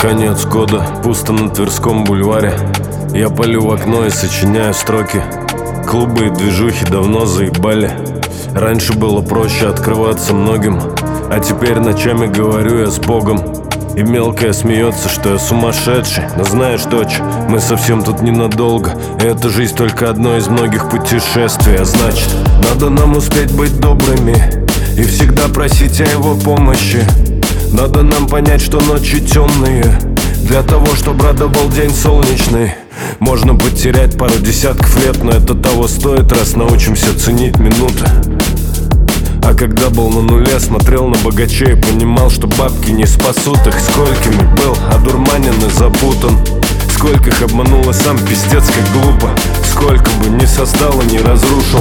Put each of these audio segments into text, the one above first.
Конец года, пусто на Тверском бульваре. Я палю в окно и сочиняю строки. Клубы и движухи давно заебали. Раньше было проще открываться многим, а теперь ночами говорю я с Богом. И мелкая смеется, что я сумасшедший. Но знаешь, дочь, мы совсем тут ненадолго. И эта жизнь только одно из многих путешествий. А значит, надо нам успеть быть добрыми и всегда просить о его помощи. Надо нам понять, что ночи темные, для того, чтобы радовал день солнечный. Можно потерять пару десятков лет, но это того стоит, раз научимся ценить минуты. А когда был на нуле, смотрел на богачей и понимал, что бабки не спасут их. Сколькими был одурманен и запутан, скольких обманул и сам пиздец как глупо. Сколько бы ни создал и не разрушил,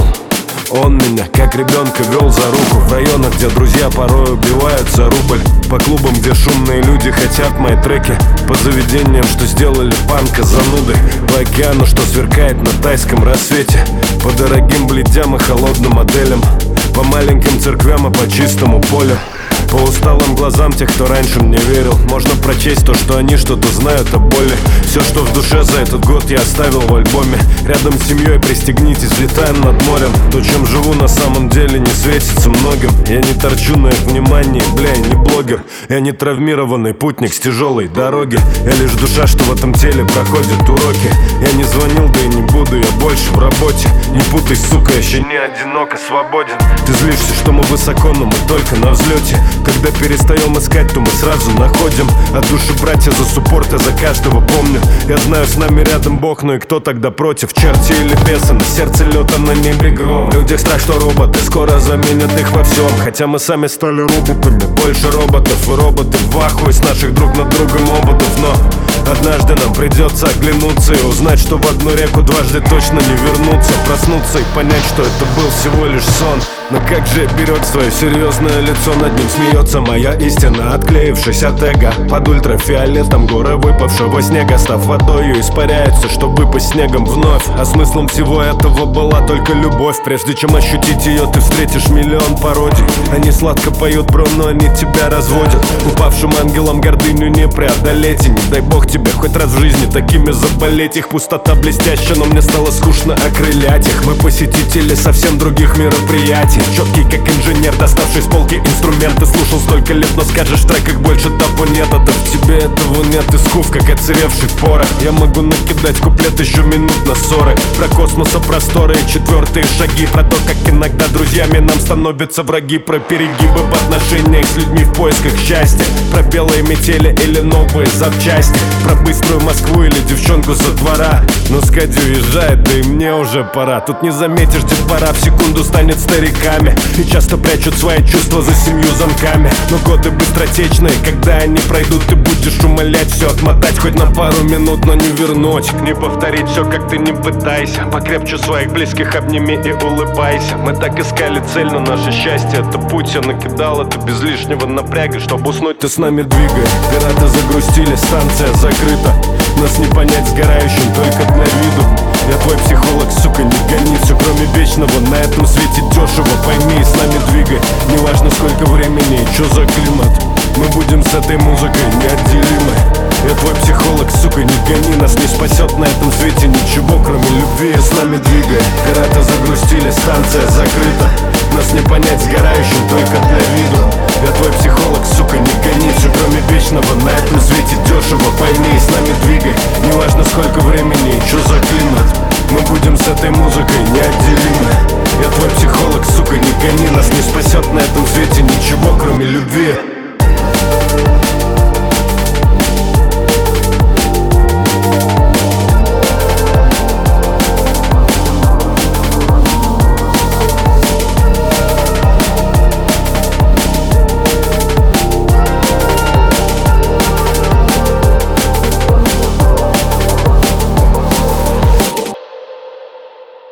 он меня, как ребенка, вел за руку в районах, где друзья порой убивают за рубль. По клубам, где шумные люди хотят мои треки. По заведениям, что сделали панка занудой. По океану, что сверкает на тайском рассвете. По дорогим бледям и холодным моделям. По маленьким церквям и по чистому полю. По усталым глазам тех, кто раньше мне верил. Можно прочесть то, что они что-то знают о боли. Все, что в душе за этот год я оставил в альбоме. Рядом с семьей пристегнитесь, летаем над морем. То, чем живу на самом деле, не светится многим. Я не торчу на их внимании, бля, я не блогер. Я не травмированный путник с тяжелой дороги. Я лишь душа, что в этом теле проходит уроки. Я не звонил, да и не буду, я больше в работе. Не путай, сука, я еще не одиноко свободен. Ты злишься, что мы высоко, но мы только на взлете. Когда перестаем искать, то мы сразу находим. От души братья за суппорт, я за каждого помню. Я знаю, с нами рядом Бог, но и кто тогда против? Черти или бесы, на сердце лед, а на небе гром. В людях страх, что роботы скоро заменят их во всем. Хотя мы сами стали роботами, больше роботов. И роботы в ахуе с наших друг над другом опытов. Но однажды нам придется оглянуться и узнать, что в одну реку дважды точно не вернуться. Проснуться и понять, что это был всего лишь сон. Но как же берет свое серьезное лицо, над ним смеется моя истина, отклеившись от эго. Под ультрафиолетом горы выпавшего снега, став водою, испаряется, чтобы по снегам вновь. А смыслом всего этого была только любовь. Прежде чем ощутить ее, ты встретишь миллион пародий. Они сладко поют про, но они тебя разводят. Упавшим ангелом гордыню не преодолеть. И не дай бог тебе хоть раз в жизни такими заболеть. Их пустота блестящая, но мне стало скучно окрылять их. Мы посетители совсем других мероприятий. Четкий как инженер, доставший с полки инструменты. Слушал столько лет, но скажешь в треках больше того нет. А то в тебе этого нет, и скуф как отсыревший порох. Я могу накидать куплет еще минут на 40. Про космоса, просторы и четвертые шаги. Про то, как иногда друзьями нам становятся враги. Про перегибы в отношениях с людьми в поисках счастья. Про белые метели или новые запчасти. Про быструю Москву или девчонку со двора. Но Скади уезжает, да и мне уже пора. Тут не заметишь, детвора в секунду станет стариками. И часто прячут свои чувства за 7 замками. Но годы быстротечные, когда они пройдут, ты будешь умолять все отмотать хоть на пару минут, но не вернуть. Не повторить все, как ты не пытайся. Покрепче своих близких обними и улыбайся. Мы так искали цель, но наше счастье это путь. Я накидал это без лишнего напряга, чтобы уснуть, ты с нами двигай. Пираты загрустили, станция закрыта. Нас не понять сгорающим только для виду. Я твой психолог, сука, не гони. Все кроме вечного на этом свете дешево. Пойми и с нами двигай. Неважно сколько времени и чё за климат. Мы будем с этой музыкой неотделимы. Я твой психолог, сука, не гони. Нас не спасет на этом свете ничего, кроме любви. С нами двигай. Пираты загрустили, станция закрыта. Нас не понять сгорающим только для виду. Я твой психолог, сука, не гони. Все кроме вечного на этом свете дешево. Пойми и с нами двигай. Неважно сколько времени и чё за климат. Мы будем с этой музыкой неотделимы. Я твой психолог, сука, не гони. Нас не спасет на этом свете ничего, кроме любви.